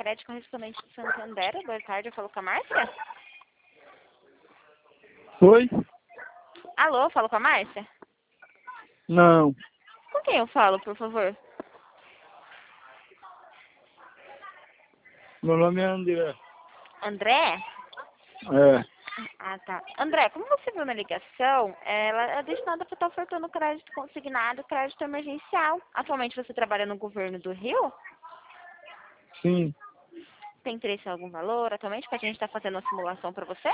Crédito correspondente de Santander. Boa tarde, eu falo com a Márcia? Oi? Alô, falo com a Márcia? Não. Com quem eu falo, por favor? Meu nome é André. André? É. Ah, tá. André, como você viu na ligação, ela é destinada para estar ofertando crédito consignado, crédito emergencial. Atualmente você trabalha no governo do Rio? Sim. Tem interesse em algum valor atualmente para a gente estar fazendo uma simulação para você?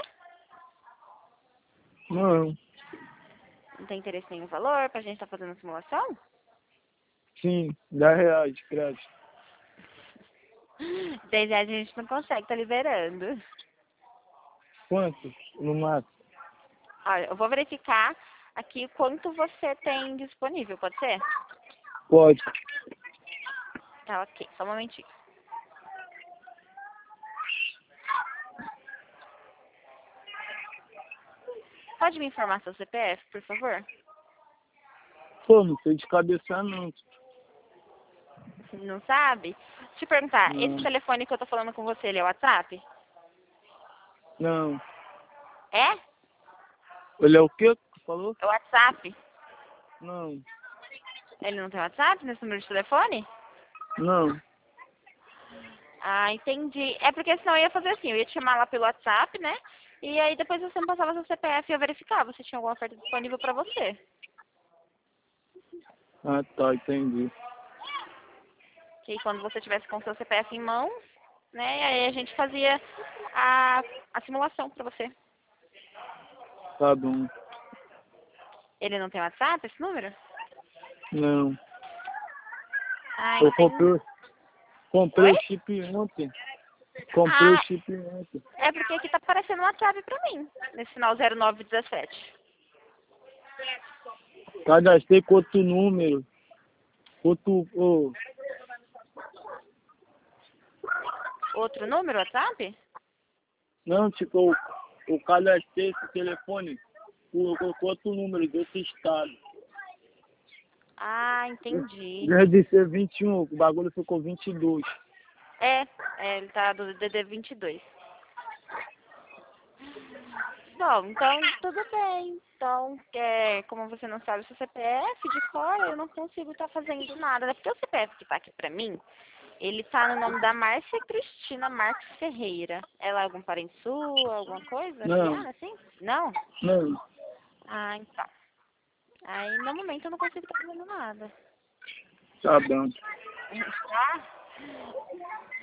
Não. Não tem interesse em nenhum valor para a gente estar fazendo uma simulação? Sim. R$10 de crédito. 10 reais a gente não consegue, tá liberando. Quanto? No máximo? Olha, eu vou verificar aqui quanto você tem disponível, pode ser? Pode. Tá, ok. Só um momentinho. Pode me informar seu CPF, por favor? Pô, não sei de cabeça não. Não sabe? Deixa eu perguntar, esse Não. telefone que eu tô falando com você, ele é WhatsApp? Não. É? Ele é o quê que tu falou? É WhatsApp? Não. Ele não tem WhatsApp nesse número de telefone? Não. Ah, entendi. É porque senão eu ia fazer assim, eu ia te chamar lá pelo WhatsApp, né? E aí depois você me passava seu CPF e eu verificava se tinha alguma oferta disponível pra você. Ah, tá. Entendi. Que aí quando você tivesse com o seu CPF em mãos, né? E aí a gente fazia a simulação pra você. Tá bom. Ele não tem WhatsApp, esse número? Não. Ah, Eu entendi. comprei Oi? o chip ontem. Comprei o Ah, chip ontem. é porque aqui tá aparecendo um WhatsApp pra mim, nesse final 0917. Cadastrei com outro número. Outro... Ô, Outro número, WhatsApp? não, tipo, eu cadastrei esse telefone com outro número de outro estado. Ah, entendi. Em vez de ser 21, o bagulho ficou 22. Ele tá do DD 22. Bom, então tudo bem. Então, como você não sabe o seu CPF de fora, eu não consigo estar fazendo nada, né? Porque o CPF que tá aqui pra mim, ele tá no nome da Márcia Cristina Marques Ferreira. Ela é algum parente sua, alguma coisa? Não, Filiada, assim? Não? não. Ah, então. Aí, no momento, eu não consigo estar fazendo nada. Tá bom. Tá?